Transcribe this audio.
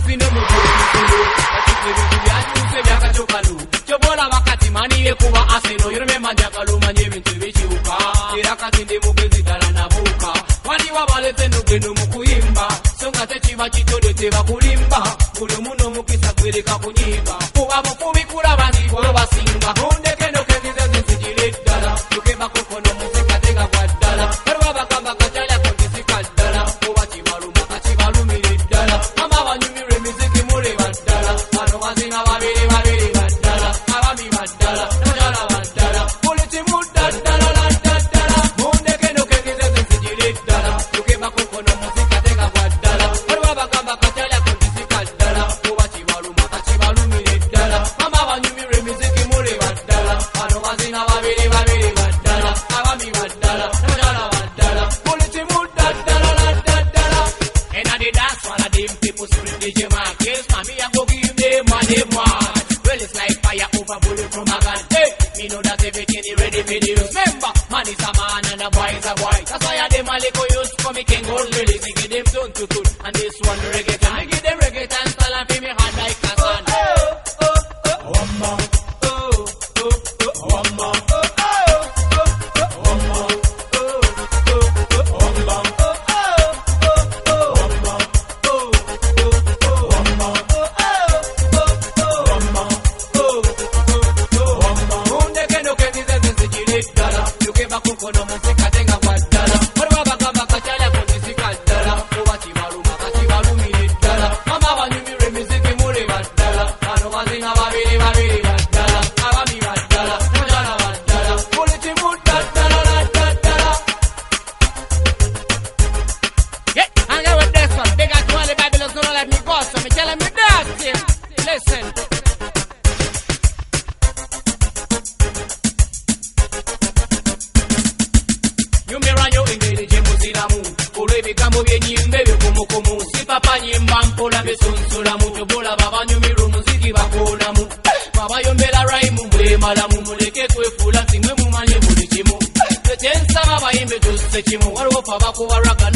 fine mujulu atikibitu byatuze byakachokalu chobola wakati maniye kuba aseno yireme manjakalu manye bintu bichuka irakati ndi mugezi dala nabuka wali wabalete nugendo mukuyimba songa techiba chitode teba kulimba buli muno mukisa kwereka kunyiga kuba mukubi kulabandi bo basimba hundeke no kezize zinjire dala tukeba kokono musika tega kwa dala barwa bakamba kachala kondisika dala kuba chibaluma kachibalumire dala mama banyumire miziki mure badala bano bazina babiri babiri badala abami badala dala badala politi mudala dala hundeke no kezize zinjire dala tukeba kokono musika tega kwa dala barwa bakamba kachala kondisika dala kuba chibaluma kachibalumire dala mama banyumire miziki mure badala bano bazina babiri babiri badala abami badala dala badala politi mudala dala and I did dance while I did people scream DJ Marcus mommy I go give them money march well it's like fire over bullet from a gun hey me know that everything is ready for the use remember man is a man and a boy is a boy that's why I dem a little use for me king gold really they give them tune to tune and this one reggaeton I give them reggaeton style and feel me hard like a sun one more one more kono musika tenga kwa dala barwa bakamba kachala kondisika dala kuba chibaluma kachibalumire dala mama banyumire miziki mure badala bano bazina babiri babiri badala abami badala dala badala politi mudala dala yeah I got with this one big at one the Bible don't let me go so me tell me that listen Bigambo byenyimbe bikumukumu sipapa nyimba mpola besonsula mu tobola babanyumiru muziki bakolamu babayombera rhyme mbwemala mu muleke kwefula simwe mumanye buli kimu tetensaba bayimbe tusse kimu waliwo paba kubaraka